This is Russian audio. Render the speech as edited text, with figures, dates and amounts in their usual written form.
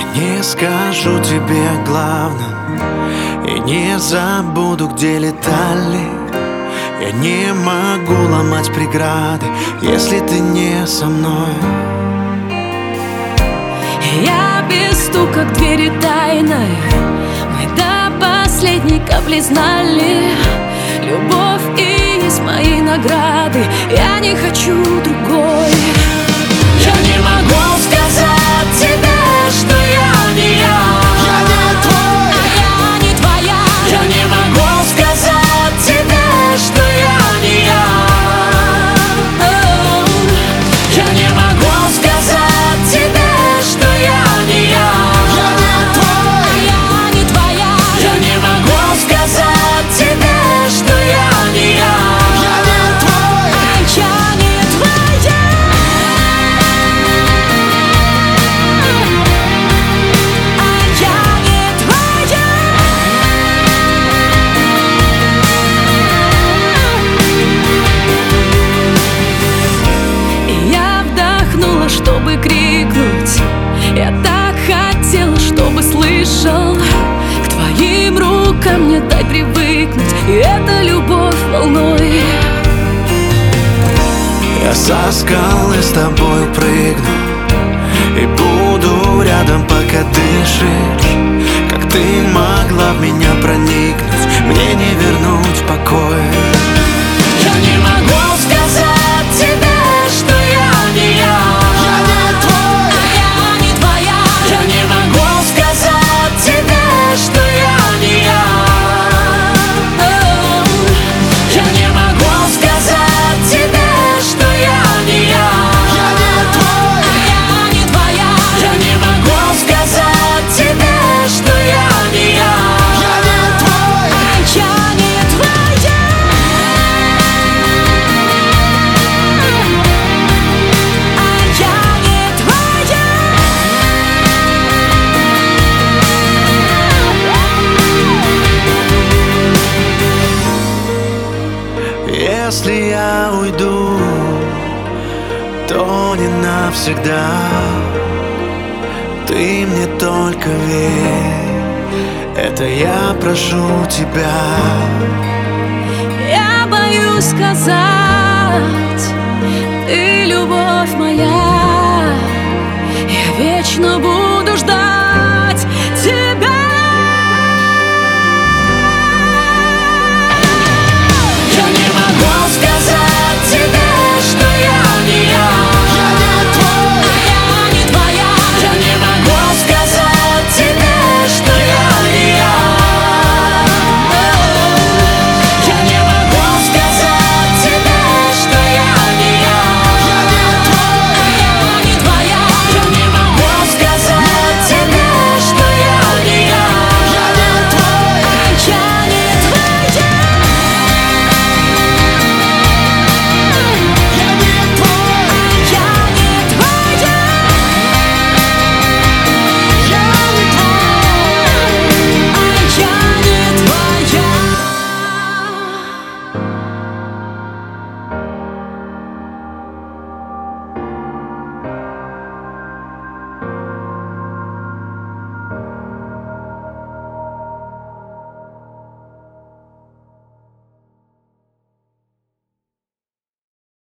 Не скажу тебе о главном и не забуду, где летали. Я не могу ломать преграды, если ты не со мной. Я без стука к двери тайной, мы до последней капли знали. Любовь и есть мои награды, я не хочу другой. Я не могу сказать тебе, что я не я. Я не твой, а я не твоя. Я не могу сказать тебе, что я не я. Я не могу сказать тебе, что я не я. я не твой. А я не твоя. Я не могу сказать тебе, что я не я. Я не твой. Я не твоя. Чтобы крикнуть, я так хотела, чтобы слышал. К твоим рукам мне дай привыкнуть, и эта любовь волной. Я со скалы с тобой прыгну и буду рядом, пока дышишь. Как ты могла в меня проникнуть, мне не вернуть покой. Я не могу сказать тебе, что я не я. Если я уйду, то не навсегда. Ты мне только верь, это я прошу тебя. Я боюсь сказать, ты любовь моя, я вечно буду.